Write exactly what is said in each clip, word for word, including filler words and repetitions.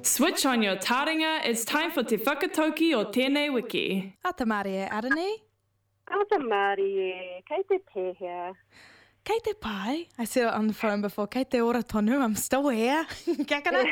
Switch on your taringa, it's time for Te Whakatauki o tēnei wiki. A te Māori e Aranei. A te Māori e, kei te pēhea. Kei te pai. I said it on the phone before. Kei te ora tonu, I'm still here. Kia kara.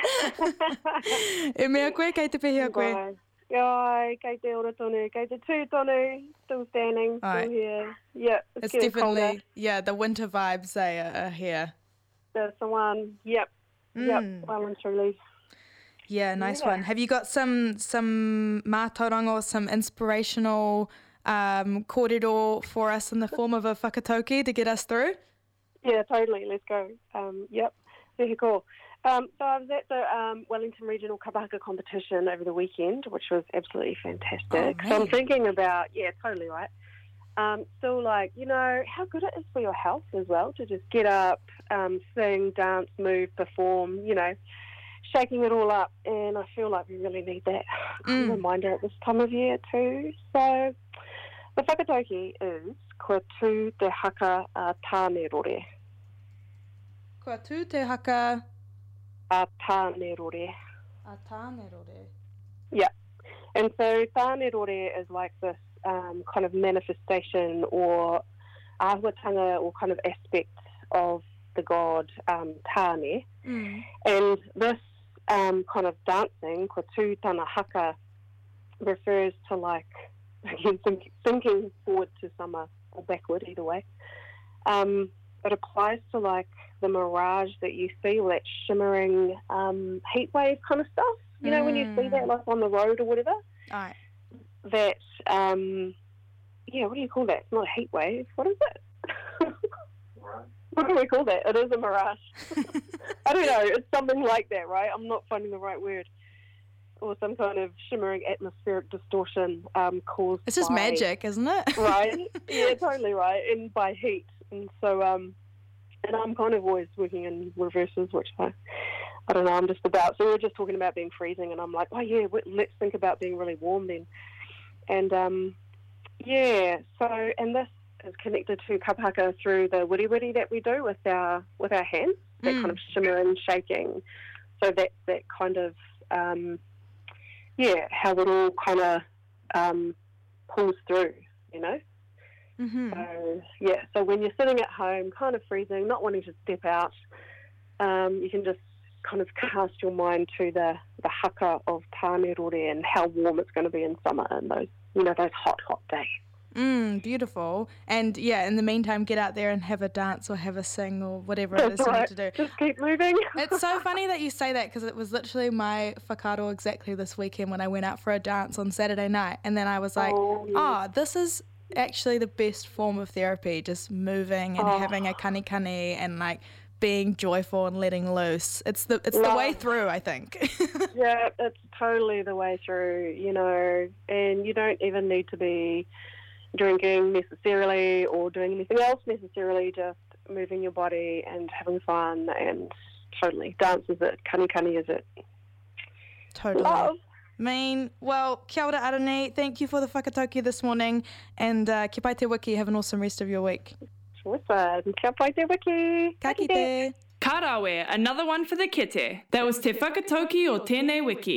E mea koe, kei te pēhea koe. Ai, kei te ora tonu, kei te tū tonu, still standing, still Ai. here. Yeah, it's, It's getting definitely, colder. yeah, the winter vibes they are, are here. That's the one. Yep, yep, Mm. well and truly. Yeah, nice Yeah. one. Have you got some some mātauranga or some inspirational um, kōrero for us in the form of a whakatauki to get us through? Yeah, totally. Let's go. Um, yep, very cool. Um, so I was at the um, Wellington Regional Kapahaka competition over the weekend, which was absolutely fantastic. Oh, so I'm man. thinking about, yeah, totally right. Um, still like, you know, how good it is for your health as well to just get up, um, sing, dance, move, perform, you know, shaking it all up. And I feel like we really need that Mm. reminder at this time of year too. So the whakatauki is kua tū te haka a tāne rore. Kua tū te haka A tāne rore. a tāne rore. Yeah. And so tāne rore is like this um, kind of manifestation or āhuatanga or kind of aspect of the god um, tāne. Mm. And this um, kind of dancing, kua tū tāna haka, refers to like, again, think, thinking forward to summer or backward, either way. Um, it applies to like the mirage that you see, or that shimmering um, heat wave kind of stuff. You know, when you see that like on the road or whatever, Ai. that, um, yeah, what do you call that? It's not a heat wave. What is it? What do we call that? It is a mirage. I don't know. It's something like that, right? I'm not finding the right word. Or some kind of shimmering atmospheric distortion um, caused It's just by, magic, isn't it? right? Yeah, totally right. And by heat. And so, um, and I'm kind of always working in reverses, which I, I don't know, I'm just about. So we were just talking about being freezing, and I'm like, oh yeah, w- let's think about being really warm then. And um, yeah, so, and this is connected to kapahaka through the wiri wiri that we do with our with our hands, that Mm. kind of shimmering, shaking. So that's that kind of, um, yeah, how it all kind of um, pulls through, you know? Mm-hmm. So, yeah, so when you're sitting at home, kind of freezing, not wanting to step out, um, you can just kind of cast your mind to the, the haka of tāne rore and how warm it's going to be in summer and those, you know, those hot, hot days. Mm, beautiful. And yeah, in the meantime, get out there and have a dance or have a sing or whatever it is That's you need right. to do. Just keep moving. It's so funny that you say that because it was literally my whakaaro exactly this weekend when I went out for a dance on Saturday night. And then I was like, Oh, oh, yeah. this is actually the best form of therapy, just moving and Oh. having a kanikani and like being joyful and letting loose. It's the it's the Love. way through, I think. Yeah, it's totally the way through, you know, and you don't even need to be drinking necessarily or doing anything else necessarily, just moving your body and having fun, and totally. Dance is it, kanikani is it. Totally. Love. Mean, well, kia ora Aranei, thank you for the whakatauki this morning, and uh, ki pai te wiki, have an awesome rest of your week. Awesome. Kia pai te wiki. Ka kite. Karawe, another one for the kete. That was Te Whakatauki o tēnei wiki.